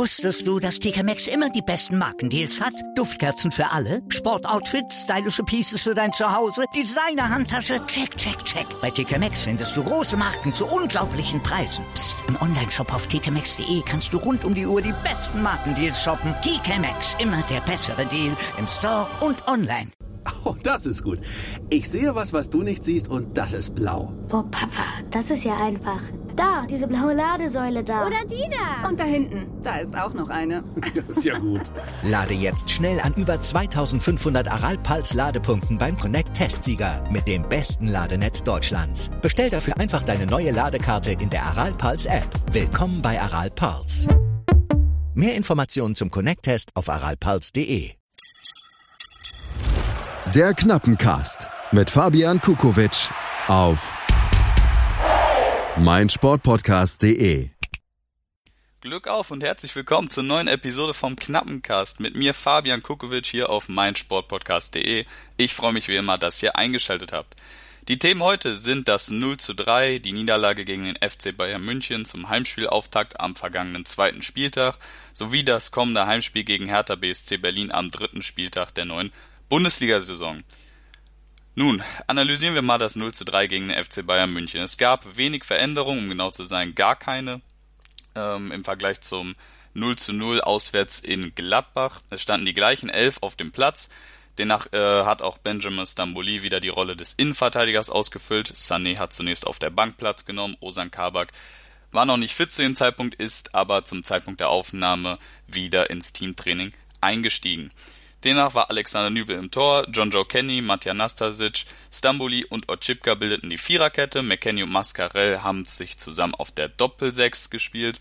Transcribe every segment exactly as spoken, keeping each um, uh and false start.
Wusstest du, dass T K Maxx immer die besten Markendeals hat? Duftkerzen für alle, Sportoutfits, stylische Pieces für dein Zuhause, Designer-Handtasche, check, check, check. Bei T K Maxx findest du große Marken zu unglaublichen Preisen. Psst. Im Onlineshop auf t k maxx punkt d e kannst du rund um die Uhr die besten Markendeals shoppen. T K Maxx, immer der bessere Deal im Store und online. Oh, das ist gut. Ich sehe was, was du nicht siehst, und das ist blau. Boah, Papa, das ist ja einfach. Da, diese blaue Ladesäule da. Oder die da. Und da hinten, da ist auch noch eine. Das ist ja gut. Lade jetzt schnell an über zweitausendfünfhundert Aral-Puls-Ladepunkten beim Connect-Testsieger mit dem besten Ladenetz Deutschlands. Bestell dafür einfach deine neue Ladekarte in der Aral-Puls-App. Willkommen bei Aral-Puls. Mehr Informationen zum Connect-Test auf aral puls punkt d e. Der Knappencast mit Fabian Kukowitsch auf meinsportpodcast punkt de. Glück auf und herzlich willkommen zur neuen Episode vom Knappencast mit mir Fabian Kukowitsch hier auf meinsportpodcast punkt de. Ich freue mich wie immer, dass ihr eingeschaltet habt. Die Themen heute sind das null zu drei, die Niederlage gegen den F C Bayern München zum Heimspielauftakt am vergangenen zweiten Spieltag, sowie das kommende Heimspiel gegen Hertha B S C Berlin am dritten Spieltag der neuen Bundesliga-Saison. Nun, analysieren wir mal das null zu drei gegen den F C Bayern München. Es gab wenig Veränderungen, um genau zu sein, gar keine, ähm, im Vergleich zum null zu null auswärts in Gladbach. Es standen die gleichen elf auf dem Platz. Demnach äh, hat auch Benjamin Stambouli wieder die Rolle des Innenverteidigers ausgefüllt. Sané hat zunächst auf der Bank Platz genommen. Ozan Kabak war noch nicht fit zu dem Zeitpunkt, ist aber zum Zeitpunkt der Aufnahme wieder ins Teamtraining eingestiegen. Demnach war Alexander Nübel im Tor, Jonjoe Kenny, Matija Nastasic, Stambouli und Otschipka bildeten die Viererkette. McKennie und Mascarell haben sich zusammen auf der Doppelsechs gespielt.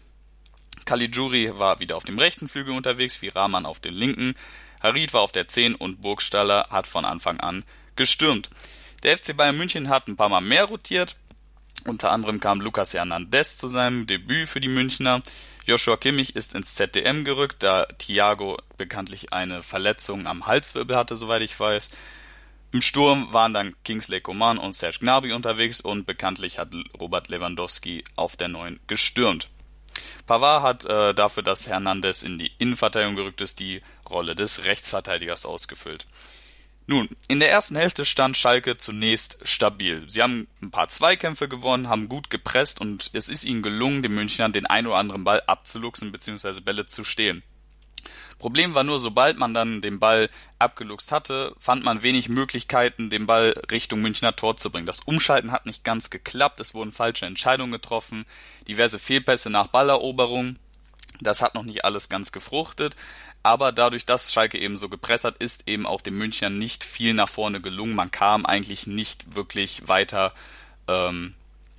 Caligiuri war wieder auf dem rechten Flügel unterwegs, wie Rahman auf dem linken. Harit war auf der zehn und Burgstaller hat von Anfang an gestürmt. Der F C Bayern München hat ein paar Mal mehr rotiert. Unter anderem kam Lucas Hernandez zu seinem Debüt für die Münchner. Joshua Kimmich ist ins Z D M gerückt, da Thiago bekanntlich eine Verletzung am Halswirbel hatte, soweit ich weiß. Im Sturm waren dann Kingsley Coman und Serge Gnabry unterwegs und bekanntlich hat Robert Lewandowski auf der neun gestürmt. Pavard hat äh, dafür, dass Hernandez in die Innenverteidigung gerückt ist, die Rolle des Rechtsverteidigers ausgefüllt. Nun, in der ersten Hälfte stand Schalke zunächst stabil. Sie haben ein paar Zweikämpfe gewonnen, haben gut gepresst und es ist ihnen gelungen, den Münchnern den ein oder anderen Ball abzuluxen bzw. Bälle zu stehlen. Problem war nur, sobald man dann den Ball abgeluchst hatte, fand man wenig Möglichkeiten, den Ball Richtung Münchner Tor zu bringen. Das Umschalten hat nicht ganz geklappt, es wurden falsche Entscheidungen getroffen, diverse Fehlpässe nach Balleroberung. Das hat noch nicht alles ganz gefruchtet, aber dadurch, dass Schalke eben so gepresst hat, ist eben auch den Münchnern nicht viel nach vorne gelungen. Man kam eigentlich nicht wirklich weiter ähm,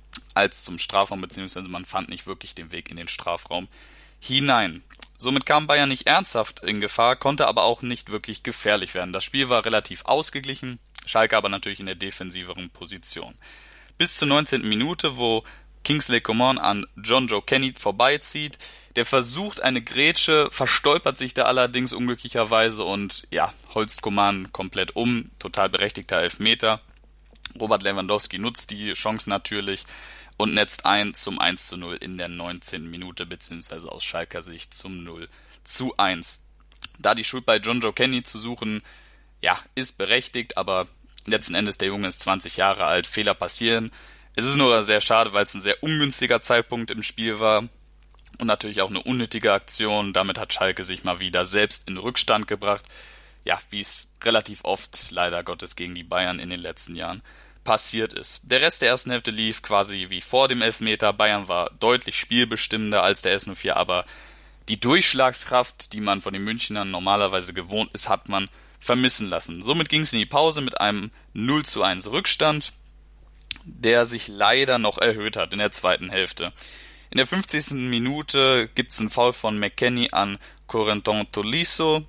als zum Strafraum, beziehungsweise man fand nicht wirklich den Weg in den Strafraum hinein. Somit kam Bayern nicht ernsthaft in Gefahr, konnte aber auch nicht wirklich gefährlich werden. Das Spiel war relativ ausgeglichen, Schalke aber natürlich in der defensiveren Position. Bis zur neunzehnten Minute, wo Kingsley Coman an Jonjoe Kenny vorbeizieht. Der versucht eine Grätsche, verstolpert sich da allerdings unglücklicherweise und ja, holzt Coman komplett um. Total berechtigter Elfmeter. Robert Lewandowski nutzt die Chance natürlich und netzt ein zum eins zu null in der neunzehnten Minute, beziehungsweise aus Schalker Sicht zum null zu eins. Da die Schuld bei Jonjoe Kenny zu suchen, ja, ist berechtigt, aber letzten Endes, der Junge ist zwanzig Jahre alt, Fehler passieren. Es ist nur sehr schade, weil es ein sehr ungünstiger Zeitpunkt im Spiel war und natürlich auch eine unnötige Aktion. Damit hat Schalke sich mal wieder selbst in Rückstand gebracht. Ja, wie es relativ oft leider Gottes gegen die Bayern in den letzten Jahren passiert ist. Der Rest der ersten Hälfte lief quasi wie vor dem Elfmeter. Bayern war deutlich spielbestimmender als der S null vier, aber die Durchschlagskraft, die man von den Münchnern normalerweise gewohnt ist, hat man vermissen lassen. Somit ging es in die Pause mit einem null zu eins Rückstand, der sich leider noch erhöht hat in der zweiten Hälfte. In der fünfzigsten Minute gibt es einen Foul von McKennie an Corentin Tolisso.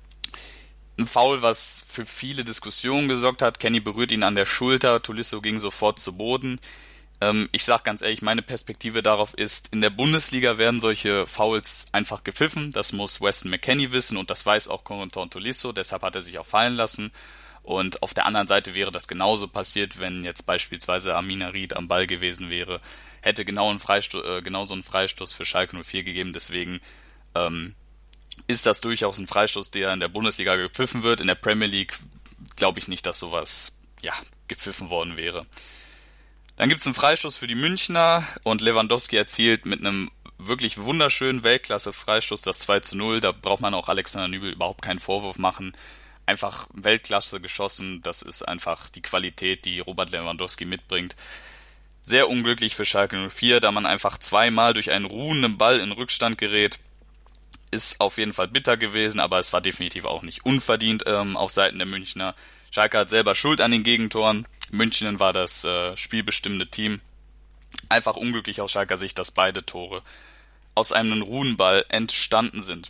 Ein Foul, was für viele Diskussionen gesorgt hat. Kenny berührt ihn an der Schulter, Tolisso ging sofort zu Boden. Ähm, ich sag ganz ehrlich, meine Perspektive darauf ist, in der Bundesliga werden solche Fouls einfach gepfiffen. Das muss Weston McKennie wissen und das weiß auch Corentin Tolisso, deshalb hat er sich auch fallen lassen. Und auf der anderen Seite wäre das genauso passiert, wenn jetzt beispielsweise Amin Harit am Ball gewesen wäre. Hätte genau einen Freisto- äh, genauso einen Freistoß für Schalke null vier gegeben. Deswegen ähm, ist das durchaus ein Freistoß, der in der Bundesliga gepfiffen wird. In der Premier League glaube ich nicht, dass sowas ja gepfiffen worden wäre. Dann gibt es einen Freistoß für die Münchner und Lewandowski erzielt mit einem wirklich wunderschönen Weltklasse-Freistoß das zwei zu null. Da braucht man auch Alexander Nübel überhaupt keinen Vorwurf machen. Einfach Weltklasse geschossen, das ist einfach die Qualität, die Robert Lewandowski mitbringt. Sehr unglücklich für Schalke null vier, da man einfach zweimal durch einen ruhenden Ball in Rückstand gerät. Ist auf jeden Fall bitter gewesen, aber es war definitiv auch nicht unverdient ähm, auf Seiten der Münchner. Schalke hat selber Schuld an den Gegentoren. München war das äh, spielbestimmende Team. Einfach unglücklich aus Schalker Sicht, dass beide Tore aus einem ruhenden Ball entstanden sind.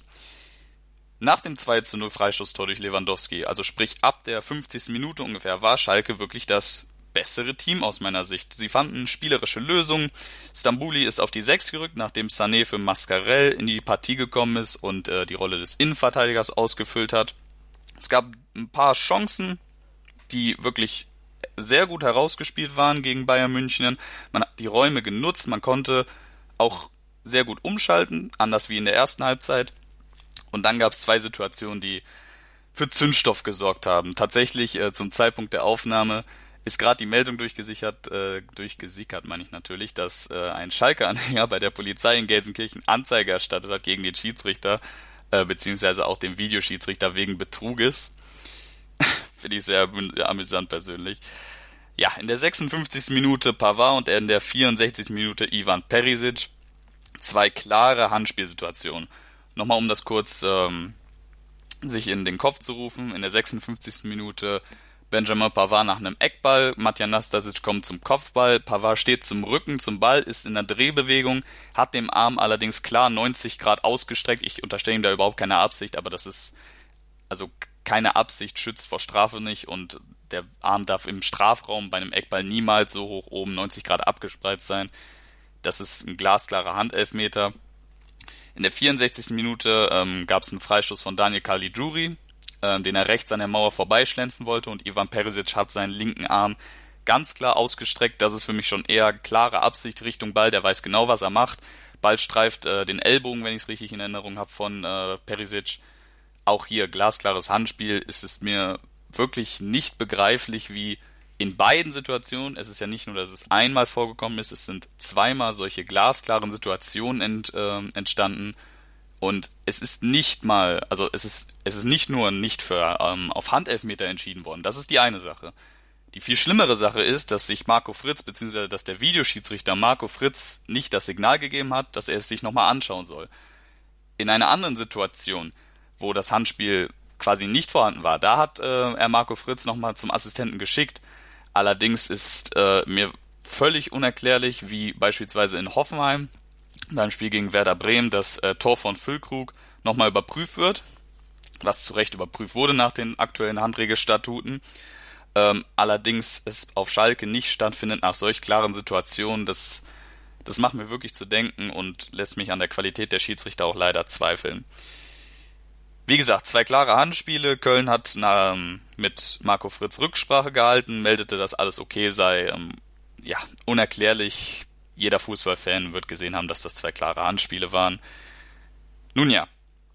Nach dem zwei zu null Freistoßtor durch Lewandowski, also sprich ab der fünfzigsten Minute ungefähr, war Schalke wirklich das bessere Team aus meiner Sicht. Sie fanden spielerische Lösungen. Stambouli ist auf die sechs gerückt, nachdem Sané für Mascarell in die Partie gekommen ist und äh, die Rolle des Innenverteidigers ausgefüllt hat. Es gab ein paar Chancen, die wirklich sehr gut herausgespielt waren gegen Bayern München. Man hat die Räume genutzt, man konnte auch sehr gut umschalten, anders wie in der ersten Halbzeit. Und dann gab es zwei Situationen, die für Zündstoff gesorgt haben. Tatsächlich äh, zum Zeitpunkt der Aufnahme ist gerade die Meldung durchgesichert, äh, durchgesickert, meine ich natürlich, dass äh, ein Schalke-Anhänger bei der Polizei in Gelsenkirchen Anzeige erstattet hat gegen den Schiedsrichter, äh, beziehungsweise auch den Videoschiedsrichter wegen Betruges. Finde ich sehr amüsant persönlich. Ja, in der sechsundfünfzigsten Minute Pavard und in der vierundsechzigsten Minute Ivan Perisic. Zwei klare Handspielsituationen. Nochmal, um das kurz ähm, sich in den Kopf zu rufen. In der sechsundfünfzigsten Minute Benjamin Pavard nach einem Eckball. Matija Nastasic kommt zum Kopfball. Pavard steht zum Rücken zum Ball, ist in der Drehbewegung, hat den Arm allerdings klar neunzig Grad ausgestreckt. Ich unterstelle ihm da überhaupt keine Absicht, aber das ist, also keine Absicht schützt vor Strafe nicht und der Arm darf im Strafraum bei einem Eckball niemals so hoch oben neunzig Grad abgespreizt sein. Das ist ein glasklarer Handelfmeter. In der vierundsechzigsten Minute ähm, gab es einen Freistoß von Daniel Caligiuri, äh, den er rechts an der Mauer vorbeischlänzen wollte und Ivan Perisic hat seinen linken Arm ganz klar ausgestreckt. Das ist für mich schon eher klare Absicht Richtung Ball, der weiß genau, was er macht. Ball streift äh, den Ellbogen, wenn ich es richtig in Erinnerung habe, von äh, Perisic. Auch hier glasklares Handspiel. Ist es mir wirklich nicht begreiflich, wie in beiden Situationen, es ist ja nicht nur, dass es einmal vorgekommen ist, es sind zweimal solche glasklaren Situationen ent, äh, entstanden und es ist nicht mal, also es ist es ist nicht nur nicht für ähm, auf Handelfmeter entschieden worden, das ist die eine Sache. Die viel schlimmere Sache ist, dass sich Marco Fritz, beziehungsweise dass der Videoschiedsrichter Marco Fritz nicht das Signal gegeben hat, dass er es sich nochmal anschauen soll. In einer anderen Situation, wo das Handspiel quasi nicht vorhanden war, da hat äh, er Marco Fritz nochmal zum Assistenten geschickt. Allerdings ist äh, mir völlig unerklärlich, wie beispielsweise in Hoffenheim beim Spiel gegen Werder Bremen das äh, Tor von Füllkrug nochmal überprüft wird, was zu Recht überprüft wurde nach den aktuellen Handregelstatuten. Ähm, allerdings es auf Schalke nicht stattfindet nach solch klaren Situationen, das, das macht mir wirklich zu denken und lässt mich an der Qualität der Schiedsrichter auch leider zweifeln. Wie gesagt, zwei klare Handspiele. Köln hat na, mit Marco Fritz Rücksprache gehalten, meldete, dass alles okay sei. Ähm, ja, unerklärlich. Jeder Fußballfan wird gesehen haben, dass das zwei klare Handspiele waren. Nun ja,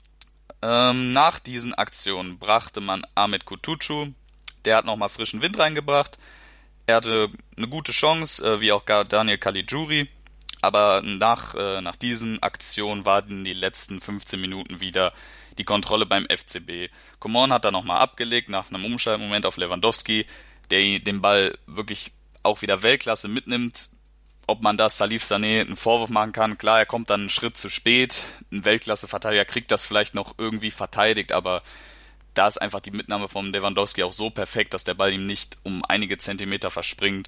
ähm, nach diesen Aktionen brachte man Ahmet Kutucu. Der hat nochmal frischen Wind reingebracht. Er hatte eine gute Chance, äh, wie auch Daniel Caligiuri. Aber nach, äh, nach diesen Aktionen waren die letzten fünfzehn Minuten wieder die Kontrolle beim F C B. Coman hat da nochmal abgelegt nach einem Umschaltmoment auf Lewandowski, der den Ball wirklich auch wieder Weltklasse mitnimmt. Ob man das Salif Sané einen Vorwurf machen kann, klar, er kommt dann einen Schritt zu spät. Ein Weltklasse-Verteidiger kriegt das vielleicht noch irgendwie verteidigt, aber da ist einfach die Mitnahme von Lewandowski auch so perfekt, dass der Ball ihm nicht um einige Zentimeter verspringt.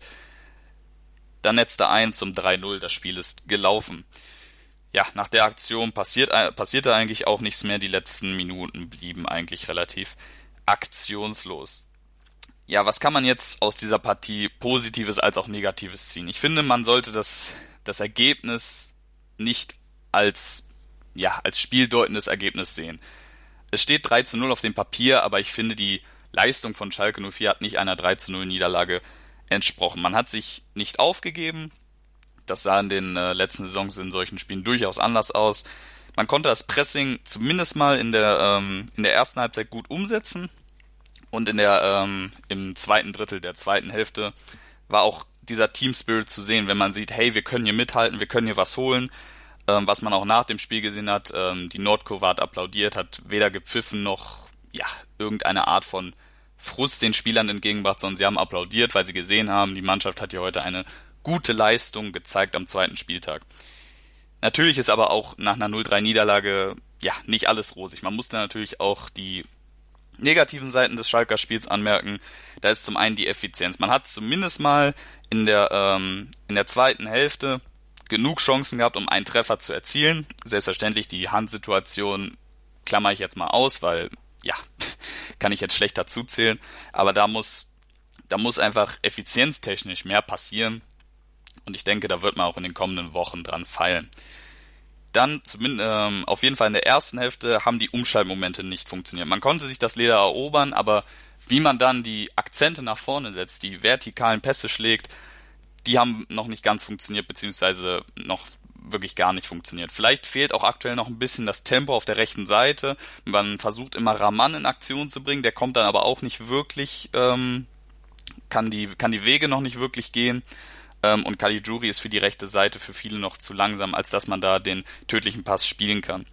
Dann netzt er ein zum drei null, das Spiel ist gelaufen. Ja, nach der Aktion passiert, passierte eigentlich auch nichts mehr. Die letzten Minuten blieben eigentlich relativ aktionslos. Ja, was kann man jetzt aus dieser Partie Positives als auch Negatives ziehen? Ich finde, man sollte das, das Ergebnis nicht als, ja, als spieldeutendes Ergebnis sehen. Es steht drei zu null auf dem Papier, aber ich finde, die Leistung von Schalke null vier hat nicht einer drei zu null Niederlage entsprochen. Man hat sich nicht aufgegeben. Das sah in den äh, letzten Saisons in solchen Spielen durchaus anders aus. Man konnte das Pressing zumindest mal in der ähm, in der ersten Halbzeit gut umsetzen und in der ähm, im zweiten Drittel der zweiten Hälfte war auch dieser Team Spirit zu sehen, wenn man sieht, hey, wir können hier mithalten, wir können hier was holen. Ähm, was man auch nach dem Spiel gesehen hat, ähm, die Nordkurve hat applaudiert, hat weder gepfiffen noch ja irgendeine Art von Frust den Spielern entgegengebracht, sondern sie haben applaudiert, weil sie gesehen haben, die Mannschaft hat hier heute eine gute Leistung gezeigt am zweiten Spieltag. Natürlich ist aber auch nach einer null drei Niederlage ja nicht alles rosig. Man muss da natürlich auch die negativen Seiten des Schalker Spiels anmerken. Da ist zum einen die Effizienz. Man hat zumindest mal in der ähm, in der zweiten Hälfte genug Chancen gehabt, um einen Treffer zu erzielen. Selbstverständlich die Handsituation klammer ich jetzt mal aus, weil ja kann ich jetzt schlecht dazu zählen. Aber da muss da muss einfach effizienztechnisch mehr passieren. Und ich denke, da wird man auch in den kommenden Wochen dran feilen. Dann zumindest ähm, auf jeden Fall in der ersten Hälfte haben die Umschaltmomente nicht funktioniert. Man konnte sich das Leder erobern, aber wie man dann die Akzente nach vorne setzt, die vertikalen Pässe schlägt, die haben noch nicht ganz funktioniert, beziehungsweise noch wirklich gar nicht funktioniert. Vielleicht fehlt auch aktuell noch ein bisschen das Tempo auf der rechten Seite. Man versucht immer Raman in Aktion zu bringen, der kommt dann aber auch nicht wirklich, ähm, kann die kann die Wege noch nicht wirklich gehen. Und Caligiuri ist für die rechte Seite für viele noch zu langsam, als dass man da den tödlichen Pass spielen kann.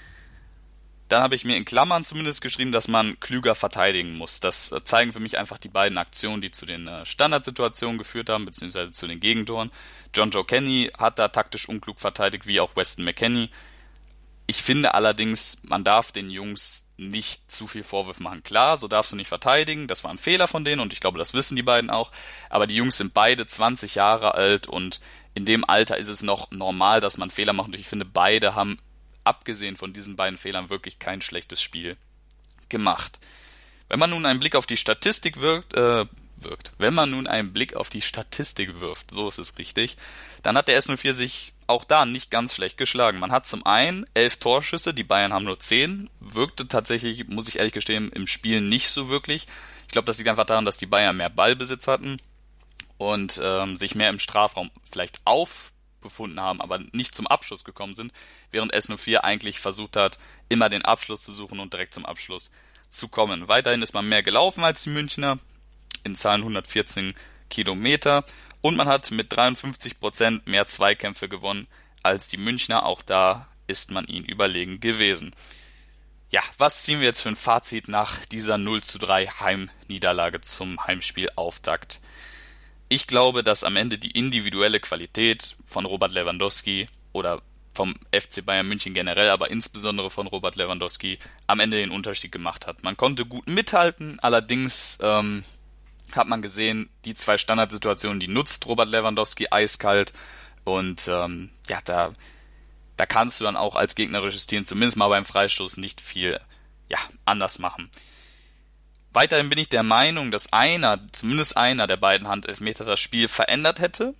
Dann habe ich mir in Klammern zumindest geschrieben, dass man klüger verteidigen muss. Das zeigen für mich einfach die beiden Aktionen, die zu den Standardsituationen geführt haben, beziehungsweise zu den Gegentoren. John Joe Kenny hat da taktisch unklug verteidigt, wie auch Weston McKennie. Ich finde allerdings, man darf den Jungs nicht zu viel Vorwurf machen. Klar, so darfst du nicht verteidigen, das war ein Fehler von denen und ich glaube, das wissen die beiden auch, aber die Jungs sind beide zwanzig Jahre alt und in dem Alter ist es noch normal, dass man Fehler macht und ich finde, beide haben, abgesehen von diesen beiden Fehlern, wirklich kein schlechtes Spiel gemacht. Wenn man nun einen Blick auf die Statistik wirkt, äh, wirkt, wenn man nun einen Blick auf die Statistik wirft, so ist es richtig, dann hat der S null vier sich auch da nicht ganz schlecht geschlagen. Man hat zum einen elf Torschüsse, die Bayern haben nur zehn, wirkte tatsächlich, muss ich ehrlich gestehen, im Spiel nicht so wirklich. Ich glaube, das liegt einfach daran, dass die Bayern mehr Ballbesitz hatten und ähm, sich mehr im Strafraum vielleicht aufbefunden haben, aber nicht zum Abschluss gekommen sind, während S null vier eigentlich versucht hat, immer den Abschluss zu suchen und direkt zum Abschluss zu kommen. Weiterhin ist man mehr gelaufen als die Münchner, in Zahlen hundertvierzehn Kilometer. Und man hat mit dreiundfünfzig Prozent mehr Zweikämpfe gewonnen als die Münchner. Auch da ist man ihnen überlegen gewesen. Ja, was ziehen wir jetzt für ein Fazit nach dieser null zu drei Heimniederlage zum Heimspielauftakt? Ich glaube, dass am Ende die individuelle Qualität von Robert Lewandowski oder vom F C Bayern München generell, aber insbesondere von Robert Lewandowski, am Ende den Unterschied gemacht hat. Man konnte gut mithalten, allerdings ähm, hat man gesehen, die zwei Standardsituationen, die nutzt Robert Lewandowski eiskalt und ähm, ja, da, da kannst du dann auch als gegnerisches Team zumindest mal beim Freistoß nicht viel ja, anders machen. Weiterhin bin ich der Meinung, dass einer, zumindest einer der beiden Handelfmeter das Spiel verändert hätte.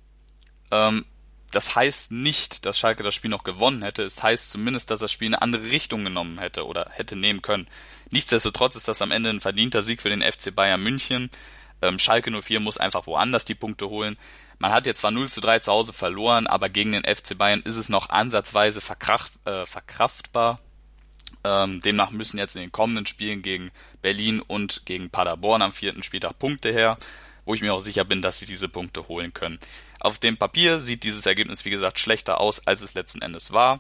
Ähm, das heißt nicht, dass Schalke das Spiel noch gewonnen hätte, es heißt zumindest, dass das Spiel eine andere Richtung genommen hätte oder hätte nehmen können. Nichtsdestotrotz ist das am Ende ein verdienter Sieg für den F C Bayern München. Ähm, Schalke null vier muss einfach woanders die Punkte holen. Man hat jetzt zwar null zu drei zu Hause verloren, aber gegen den F C Bayern ist es noch ansatzweise verkraft, äh, verkraftbar. Ähm, demnach müssen jetzt in den kommenden Spielen gegen Berlin und gegen Paderborn am vierten Spieltag Punkte her, wo ich mir auch sicher bin, dass sie diese Punkte holen können. Auf dem Papier sieht dieses Ergebnis, wie gesagt, schlechter aus, als es letzten Endes war.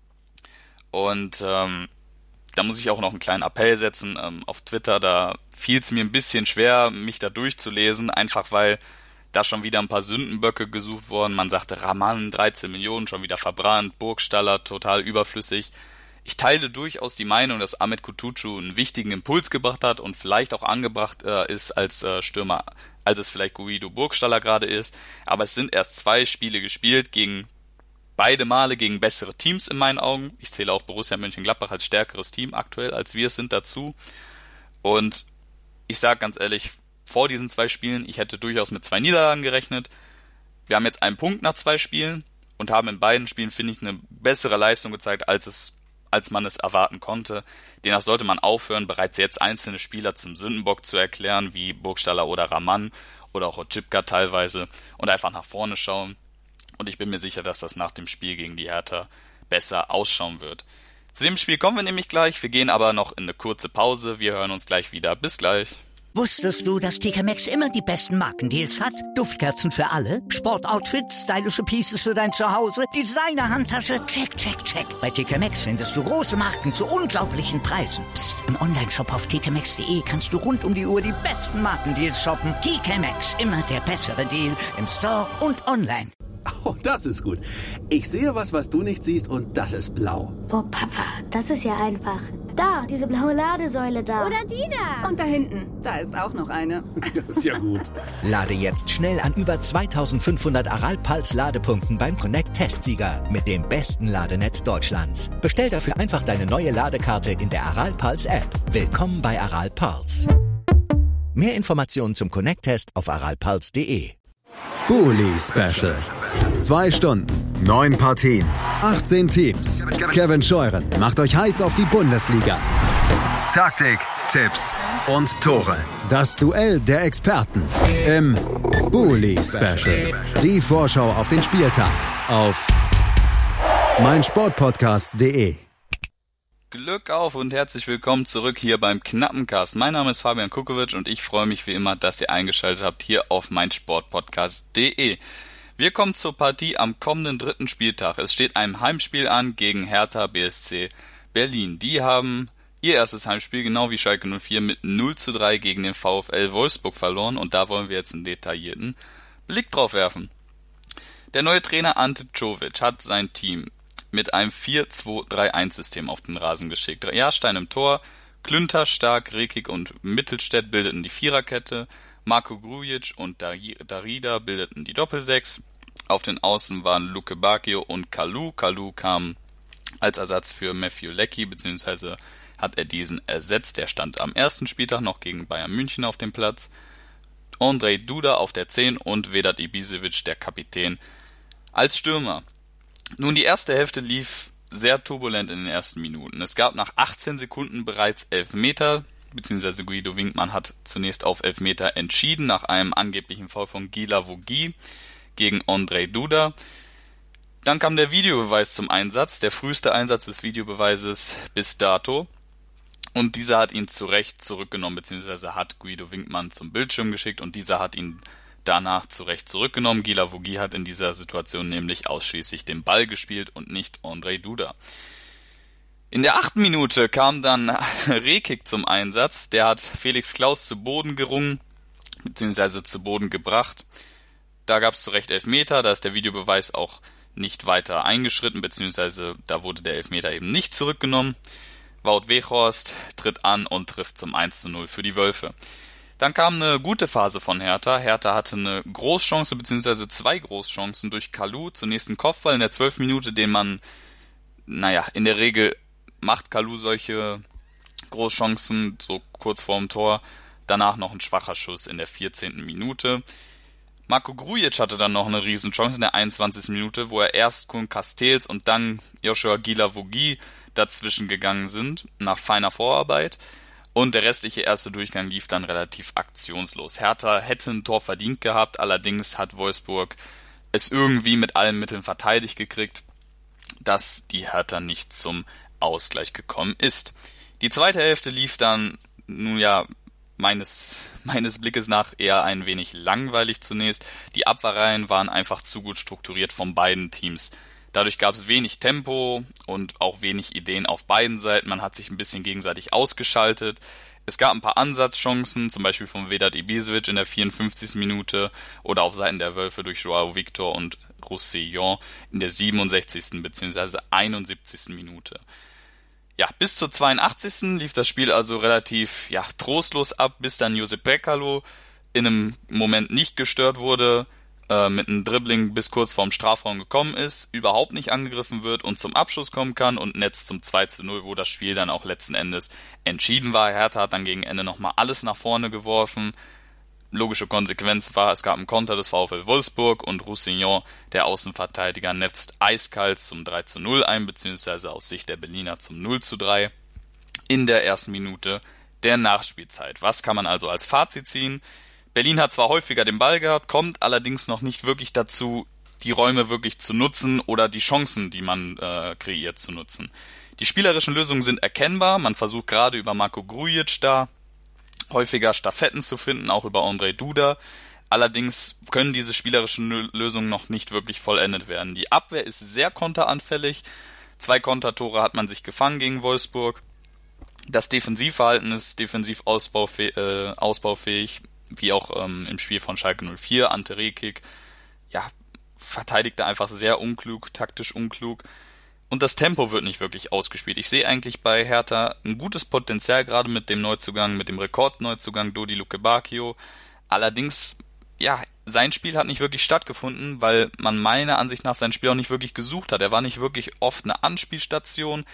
Und ähm, da muss ich auch noch einen kleinen Appell setzen. Ähm, auf Twitter, da fiel es mir ein bisschen schwer, mich da durchzulesen, einfach weil da schon wieder ein paar Sündenböcke gesucht wurden. Man sagte, Raman, dreizehn Millionen, schon wieder verbrannt, Burgstaller, total überflüssig. Ich teile durchaus die Meinung, dass Ahmed Kutucu einen wichtigen Impuls gebracht hat und vielleicht auch angebracht äh, ist als äh, Stürmer, als es vielleicht Guido Burgstaller gerade ist. Aber es sind erst zwei Spiele gespielt, gegen beide Male gegen bessere Teams in meinen Augen. Ich zähle auch Borussia Mönchengladbach als stärkeres Team aktuell, als wir es sind, dazu. Und ich sage ganz ehrlich, vor diesen zwei Spielen, ich hätte durchaus mit zwei Niederlagen gerechnet. Wir haben jetzt einen Punkt nach zwei Spielen und haben in beiden Spielen, finde ich, eine bessere Leistung gezeigt, als es als man es erwarten konnte. Demnach sollte man aufhören, bereits jetzt einzelne Spieler zum Sündenbock zu erklären, wie Burgstaller oder Raman oder auch Otschipka teilweise, und einfach nach vorne schauen. Und ich bin mir sicher, dass das nach dem Spiel gegen die Hertha besser ausschauen wird. Zu dem Spiel kommen wir nämlich gleich, wir gehen aber noch in eine kurze Pause, wir hören uns gleich wieder, bis gleich. Wusstest du, dass T K Maxx immer die besten Markendeals hat? Duftkerzen für alle, Sportoutfits, stylische Pieces für dein Zuhause, Designer-Handtasche, check, check, check. Bei T K Maxx findest du große Marken zu unglaublichen Preisen. Psst. Im Onlineshop auf t k maxx punkt d e kannst du rund um die Uhr die besten Markendeals shoppen. T K Maxx, immer der bessere Deal im Store und online. Oh, das ist gut. Ich sehe was, was du nicht siehst und das ist blau. Boah, Papa, das ist ja einfach. Da, diese blaue Ladesäule da. Oder die da. Und da hinten, da ist auch noch eine. Das ist ja gut. Lade jetzt schnell an über zweitausendfünfhundert Aral-Pals Ladepunkten beim Connect-Testsieger mit dem besten Ladenetz Deutschlands. Bestell dafür einfach deine neue Ladekarte in der Aral-Pals App. Willkommen bei Aral-Pals. Mehr Informationen zum Connect-Test auf aral pals punkt d e. Bully Special. Zwei Stunden, neun Partien, achtzehn Teams. Kevin Scheuren macht euch heiß auf die Bundesliga. Taktik, Tipps und Tore. Das Duell der Experten im Bully Special. Die Vorschau auf den Spieltag auf meinsportpodcast punkt d e. Glück auf und herzlich willkommen zurück hier beim Knappencast. Mein Name ist Fabian Kukovic und ich freue mich wie immer, dass ihr eingeschaltet habt hier auf meinsportpodcast punkt d e. Wir kommen zur Partie am kommenden dritten Spieltag. Es steht ein Heimspiel an gegen Hertha B S C Berlin. Die haben ihr erstes Heimspiel, genau wie Schalke null vier, mit null zu drei gegen den VfL Wolfsburg verloren und da wollen wir jetzt einen detaillierten Blick drauf werfen. Der neue Trainer Ante Czovic hat sein Team mit einem vier zwei drei eins System auf den Rasen geschickt. Jahrstein im Tor, Klünter, Stark, Rekik und Mittelstädt bildeten die Viererkette, Marco Grujic und Darida bildeten die Doppelsechs. Auf den Außen waren Luke Bacchio und Kalou. Kalou kam als Ersatz für Matthew Leckie, beziehungsweise hat er diesen ersetzt. Der stand am ersten Spieltag noch gegen Bayern München auf dem Platz. Ondrej Duda auf der zehn und Vedat Ibisevic, der Kapitän, als Stürmer. Nun, die erste Hälfte lief sehr turbulent in den ersten Minuten. Es gab nach achtzehn Sekunden bereits Elfmeter, beziehungsweise Guido Winkmann hat zunächst auf Elfmeter entschieden, nach einem angeblichen Foul von Guy Lavogui gegen Ondrej Duda. Dann kam der Videobeweis zum Einsatz, der früheste Einsatz des Videobeweises bis dato. Und dieser hat ihn zu Recht zurückgenommen, beziehungsweise hat Guido Winkmann zum Bildschirm geschickt und dieser hat ihn danach zu Recht zurückgenommen. Guy Lavogui hat in dieser Situation nämlich ausschließlich den Ball gespielt und nicht Ondrej Duda. In der achten Minute kam dann Rekik zum Einsatz. Der hat Felix Klaus zu Boden gerungen, beziehungsweise zu Boden gebracht. Da gab es zu Recht Elfmeter, da ist der Videobeweis auch nicht weiter eingeschritten, beziehungsweise da wurde der Elfmeter eben nicht zurückgenommen. Wout Weghorst tritt an und trifft zum eins zu null für die Wölfe. Dann kam eine gute Phase von Hertha. Hertha hatte eine Großchance, beziehungsweise zwei Großchancen durch Kalou. Zunächst einen Kopfball in der zwölften Minute, den man, naja, in der Regel macht Kalou solche Großchancen, so kurz vorm Tor. Danach noch ein schwacher Schuss in der vierzehnten Minute. Marco Grujic hatte dann noch eine Riesenchance in der einundzwanzigsten Minute, wo er erst Kun Castells und dann Joshua Guy Lavogui dazwischen gegangen sind, nach feiner Vorarbeit. Und der restliche erste Durchgang lief dann relativ aktionslos. Hertha hätte ein Tor verdient gehabt, allerdings hat Wolfsburg es irgendwie mit allen Mitteln verteidigt gekriegt, dass die Hertha nicht zum Ausgleich gekommen ist. Die zweite Hälfte lief dann, nun ja, meines, meines Blickes nach eher ein wenig langweilig zunächst. Die Abwehrreihen waren einfach zu gut strukturiert von beiden Teams. Dadurch gab es wenig Tempo und auch wenig Ideen auf beiden Seiten. Man hat sich ein bisschen gegenseitig ausgeschaltet. Es gab ein paar Ansatzchancen, zum Beispiel von Vedat Ibisevic in der vierundfünfzigsten Minute oder auf Seiten der Wölfe durch Joao Victor und Roussillon in der siebenundsechzigsten bzw. einundsiebzigsten Minute. Ja, bis zur zweiundachtzigsten lief das Spiel also relativ ja, trostlos ab, bis dann Josep Brekalo in einem Moment nicht gestört wurde, äh, mit einem Dribbling bis kurz vorm Strafraum gekommen ist, überhaupt nicht angegriffen wird und zum Abschluss kommen kann und Netz zum zwei zu null, wo das Spiel dann auch letzten Endes entschieden war. Hertha hat dann gegen Ende nochmal alles nach vorne geworfen. Logische Konsequenz war, es gab einen Konter des VfL Wolfsburg und Roussillon, der Außenverteidiger, netzt eiskalt zum drei zu null ein, beziehungsweise aus Sicht der Berliner zum null zu drei in der ersten Minute der Nachspielzeit. Was kann man also als Fazit ziehen? Berlin hat zwar häufiger den Ball gehabt, kommt allerdings noch nicht wirklich dazu, die Räume wirklich zu nutzen oder die Chancen, die man äh, kreiert, zu nutzen. Die spielerischen Lösungen sind erkennbar. Man versucht gerade über Marko Grujic da häufiger Staffetten zu finden, auch über Ondrej Duda. Allerdings können diese spielerischen Lösungen noch nicht wirklich vollendet werden. Die Abwehr ist sehr konteranfällig. Zwei Kontertore hat man sich gefangen gegen Wolfsburg. Das Defensivverhalten ist defensiv ausbaufähig, äh, ausbaufähig wie auch ähm, im Spiel von Schalke null vier. Ante Rekic, ja, verteidigte einfach sehr unklug, taktisch unklug. Und das Tempo wird nicht wirklich ausgespielt. Ich sehe eigentlich bei Hertha ein gutes Potenzial, gerade mit dem Neuzugang, mit dem Rekordneuzugang Dodi Lukebakio. Allerdings, ja, sein Spiel hat nicht wirklich stattgefunden, weil man meiner Ansicht nach sein Spiel auch nicht wirklich gesucht hat. Er war nicht wirklich oft eine Anspielstation,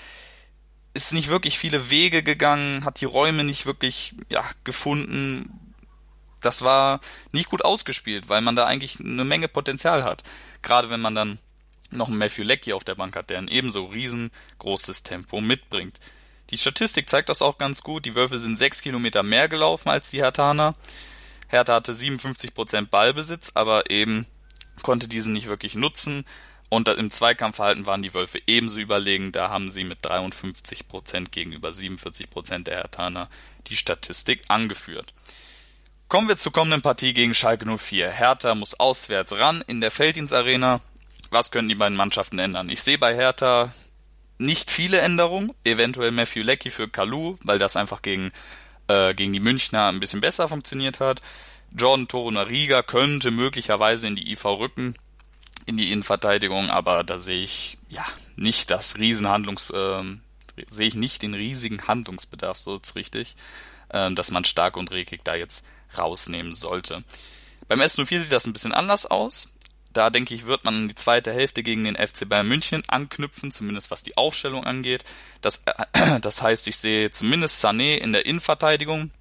ist nicht wirklich viele Wege gegangen, hat die Räume nicht wirklich, ja, gefunden. Das war nicht gut ausgespielt, weil man da eigentlich eine Menge Potenzial hat. Gerade wenn man dann noch einen Matthew Leckie auf der Bank hat, der ein ebenso riesengroßes Tempo mitbringt. Die Statistik zeigt das auch ganz gut. Die Wölfe sind sechs Kilometer mehr gelaufen als die Herthaner. Hertha hatte siebenundfünfzig Prozent Ballbesitz, aber eben konnte diesen nicht wirklich nutzen. Und im Zweikampfverhalten waren die Wölfe ebenso überlegen. Da haben sie mit dreiundfünfzig Prozent gegenüber siebenundvierzig Prozent der Herthaner die Statistik angeführt. Kommen wir zur kommenden Partie gegen Schalke null vier. Hertha muss auswärts ran in der Felddienstarena. Was können die beiden Mannschaften ändern? Ich sehe bei Hertha nicht viele Änderungen. Eventuell Matthew Leckie für Kalou, weil das einfach gegen, äh, gegen die Münchner ein bisschen besser funktioniert hat. Jordan Torunariga könnte möglicherweise in die I V rücken, in die Innenverteidigung, aber da sehe ich ja nicht das Riesenhandlungs, äh, sehe ich nicht den riesigen Handlungsbedarf, so ist richtig, äh, dass man Stark und Rekic da jetzt rausnehmen sollte. Beim S null vier sieht das ein bisschen anders aus. Da, denke ich, wird man die zweite Hälfte gegen den F C Bayern München anknüpfen, zumindest was die Aufstellung angeht. Das, äh, das heißt, ich sehe zumindest Sané in der Innenverteidigung.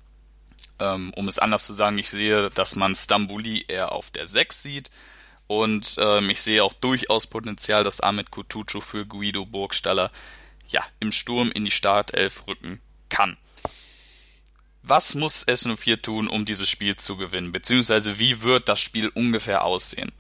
Ähm, um es anders zu sagen, ich sehe, dass man Stambouli eher auf der sechs sieht. Und ähm, ich sehe auch durchaus Potenzial, dass Ahmed Kutucu für Guido Burgstaller ja, im Sturm in die Startelf rücken kann. Was muss S null vier tun, um dieses Spiel zu gewinnen? Beziehungsweise wie wird das Spiel ungefähr aussehen?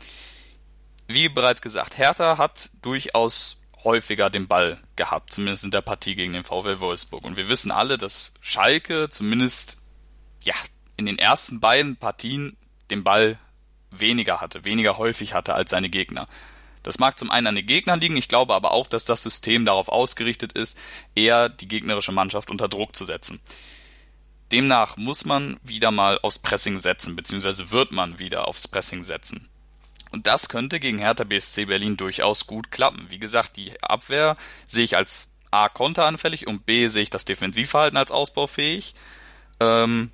Wie bereits gesagt, Hertha hat durchaus häufiger den Ball gehabt, zumindest in der Partie gegen den VfL Wolfsburg. Und wir wissen alle, dass Schalke zumindest ja in den ersten beiden Partien den Ball weniger hatte, weniger häufig hatte als seine Gegner. Das mag zum einen an den Gegnern liegen, ich glaube aber auch, dass das System darauf ausgerichtet ist, eher die gegnerische Mannschaft unter Druck zu setzen. Demnach muss man wieder mal aufs Pressing setzen, beziehungsweise wird man wieder aufs Pressing setzen. Und das könnte gegen Hertha B S C Berlin durchaus gut klappen. Wie gesagt, die Abwehr sehe ich als A konteranfällig und B sehe ich das Defensivverhalten als ausbaufähig. Ähm,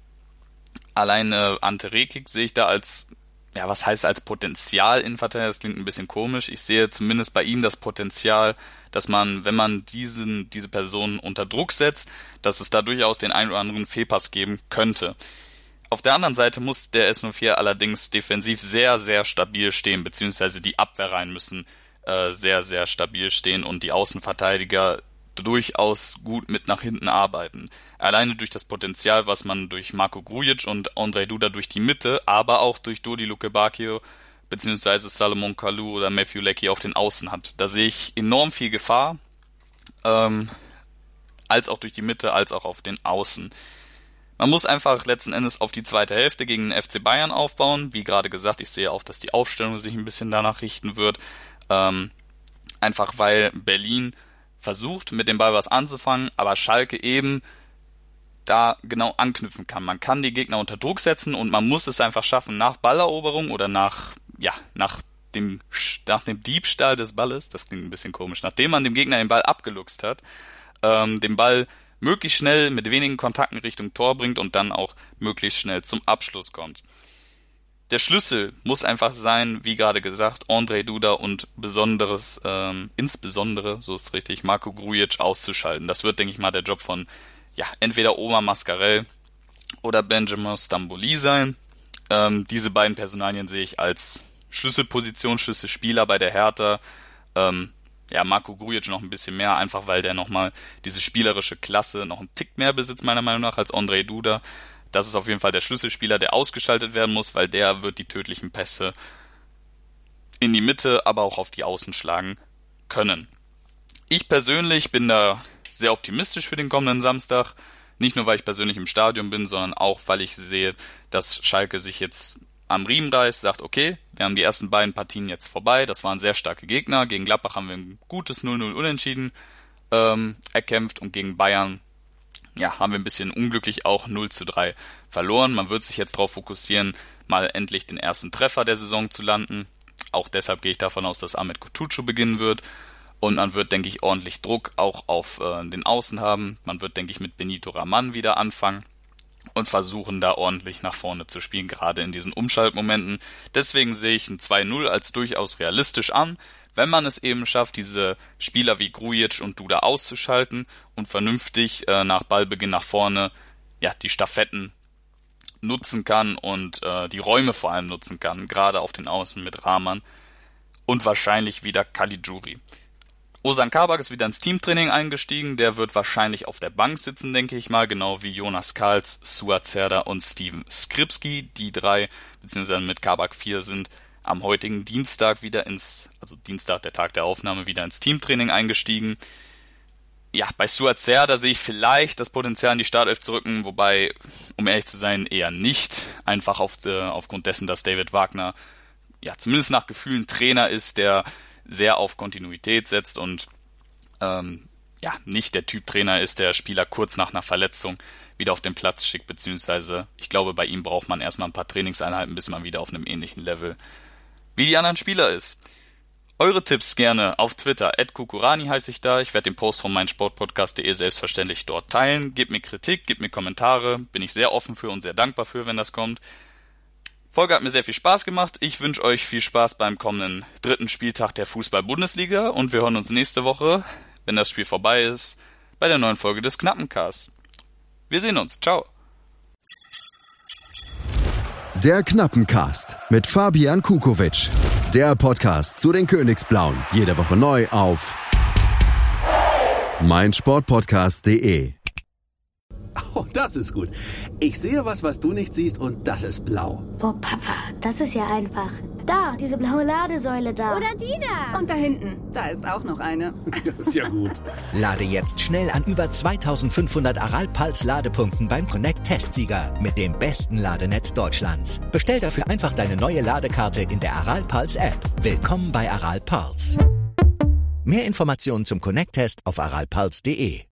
alleine Ante Rekic sehe ich da als, ja, was heißt als Potenzial Innenverteidiger? Das klingt ein bisschen komisch. Ich sehe zumindest bei ihm das Potenzial, dass man, wenn man diesen, diese Person unter Druck setzt, dass es da durchaus den einen oder anderen Fehlpass geben könnte. Auf der anderen Seite muss der S null vier allerdings defensiv sehr, sehr stabil stehen, beziehungsweise die Abwehrreihen müssen äh, sehr, sehr stabil stehen und die Außenverteidiger durchaus gut mit nach hinten arbeiten. Alleine durch das Potenzial, was man durch Marko Grujic und Ondrej Duda durch die Mitte, aber auch durch Dodi Lukebakio beziehungsweise Salomon Kalou oder Matthew Leckie auf den Außen hat. Da sehe ich enorm viel Gefahr, ähm, als auch durch die Mitte, als auch auf den Außen. Man muss einfach letzten Endes auf die zweite Hälfte gegen den F C Bayern aufbauen. Wie gerade gesagt, ich sehe auch, dass die Aufstellung sich ein bisschen danach richten wird. Ähm, einfach weil Berlin versucht, mit dem Ball was anzufangen, aber Schalke eben da genau anknüpfen kann. Man kann die Gegner unter Druck setzen und man muss es einfach schaffen, nach Balleroberung oder nach, ja, nach dem, nach dem Diebstahl des Balles, das klingt ein bisschen komisch, nachdem man dem Gegner den Ball abgeluchst hat, ähm, den Ball möglichst schnell mit wenigen Kontakten Richtung Tor bringt und dann auch möglichst schnell zum Abschluss kommt. Der Schlüssel muss einfach sein, wie gerade gesagt, Ondrej Duda und besonderes, ähm, insbesondere, so ist es richtig, Marko Grujic auszuschalten. Das wird, denke ich mal, der Job von ja entweder Omar Mascarell oder Benjamin Stambouli sein. Ähm, diese beiden Personalien sehe ich als Schlüsselposition, Schlüsselspieler bei der Hertha. Ähm, ja, Marko Grujic noch ein bisschen mehr, einfach weil der nochmal diese spielerische Klasse noch einen Tick mehr besitzt, meiner Meinung nach, als Ondrej Duda. Das ist auf jeden Fall der Schlüsselspieler, der ausgeschaltet werden muss, weil der wird die tödlichen Pässe in die Mitte, aber auch auf die Außen schlagen können. Ich persönlich bin da sehr optimistisch für den kommenden Samstag. Nicht nur, weil ich persönlich im Stadion bin, sondern auch, weil ich sehe, dass Schalke sich jetzt am Riemen reißt, sagt, okay, wir haben die ersten beiden Partien jetzt vorbei, das waren sehr starke Gegner. Gegen Gladbach haben wir ein gutes null null Unentschieden ähm, erkämpft und gegen Bayern ja, haben wir ein bisschen unglücklich auch null zu drei verloren. Man wird sich jetzt darauf fokussieren, mal endlich den ersten Treffer der Saison zu landen. Auch deshalb gehe ich davon aus, dass Ahmed Kutucu beginnen wird. Und man wird, denke ich, ordentlich Druck auch auf äh, den Außen haben. Man wird, denke ich, mit Benito Raman wieder anfangen und versuchen, da ordentlich nach vorne zu spielen, gerade in diesen Umschaltmomenten. Deswegen sehe ich ein zwei null als durchaus realistisch an, wenn man es eben schafft, diese Spieler wie Grujic und Duda auszuschalten und vernünftig äh, nach Ballbeginn nach vorne ja die Staffetten nutzen kann und äh, die Räume vor allem nutzen kann, gerade auf den Außen mit Rahman und wahrscheinlich wieder Caligiuri. Ozan Kabak ist wieder ins Teamtraining eingestiegen, der wird wahrscheinlich auf der Bank sitzen, denke ich mal, genau wie Jonas Karls, Suat Serdar und Steven Skripski. Die drei, beziehungsweise mit Kabak vier, sind am heutigen Dienstag wieder ins, also Dienstag, der Tag der Aufnahme, wieder ins Teamtraining eingestiegen. Ja, bei Suat Serdar sehe ich vielleicht das Potenzial in die Startelf zu rücken, wobei, um ehrlich zu sein, eher nicht. Einfach auf de, aufgrund dessen, dass David Wagner, ja, zumindest nach Gefühlen Trainer ist, der sehr auf Kontinuität setzt und ähm, ja nicht der Typ Trainer ist, der Spieler kurz nach einer Verletzung wieder auf den Platz schickt, beziehungsweise ich glaube, bei ihm braucht man erstmal ein paar Trainingseinheiten, bis man wieder auf einem ähnlichen Level wie die anderen Spieler ist. Eure Tipps gerne auf Twitter, at kukurani heiße ich da. Ich werde den Post von meinsportpodcast punkt de selbstverständlich dort teilen. Gebt mir Kritik, gebt mir Kommentare, bin ich sehr offen für und sehr dankbar für, wenn das kommt. Folge hat mir sehr viel Spaß gemacht. Ich wünsche euch viel Spaß beim kommenden dritten Spieltag der Fußball-Bundesliga und wir hören uns nächste Woche, wenn das Spiel vorbei ist, bei der neuen Folge des Knappencasts. Wir sehen uns. Ciao. Der Knappencast mit Fabian Kukovic. Der Podcast zu den Königsblauen. Jede Woche neu auf meinsportpodcast punkt de. Oh, das ist gut. Ich sehe was, was du nicht siehst und das ist blau. Boah, Papa, das ist ja einfach. Da, diese blaue Ladesäule da. Oder die da. Und da hinten, da ist auch noch eine. Das ist ja gut. Lade jetzt schnell an über zweitausendfünfhundert Aral-Pals Ladepunkten beim Connect-Testsieger mit dem besten Ladenetz Deutschlands. Bestell dafür einfach deine neue Ladekarte in der Aral-Pals App. Willkommen bei Aral-Pals. Mehr Informationen zum Connect-Test auf aral pals punkt de.